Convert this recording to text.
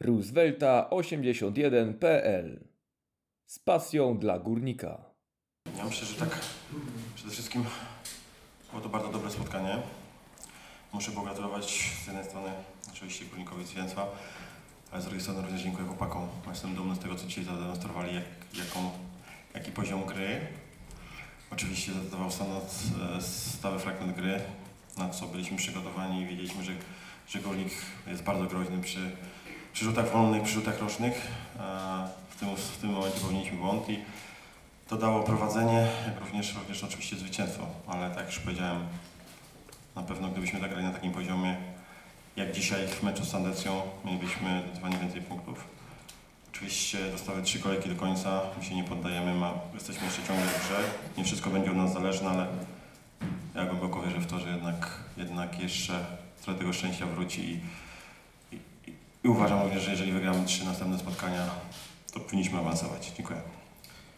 Roosevelta81.pl. Z pasją dla górnika. Ja myślę, że tak przede wszystkim było to bardzo dobre spotkanie. Muszę pogratulować z jednej strony oczywiście górnikowi zwycięstwa, ale z drugiej strony również dziękuję chłopakom. Jestem dumny z tego, co dzisiaj zademonstrowali, jaki poziom gry. Oczywiście zdecydował stały fragment gry, na co byliśmy przygotowani i wiedzieliśmy, że Górnik jest bardzo groźny przy rzutach wolnych, przy rzutach rocznych. W tym momencie popełniliśmy błąd i to dało prowadzenie, jak również oczywiście zwycięstwo, ale tak jak już powiedziałem, na pewno gdybyśmy zagrali na takim poziomie jak dzisiaj w meczu z Sandecją, mielibyśmy zdecydowanie więcej punktów. Oczywiście zostały 3 kolejki do końca, my się nie poddajemy, jesteśmy jeszcze ciągle w grze, nie wszystko będzie od nas zależne, ale ja głęboko wierzę w to, że jednak jeszcze trochę tego szczęścia wróci i uważam również, że jeżeli wygramy 3 następne spotkania, to powinniśmy awansować. Dziękuję.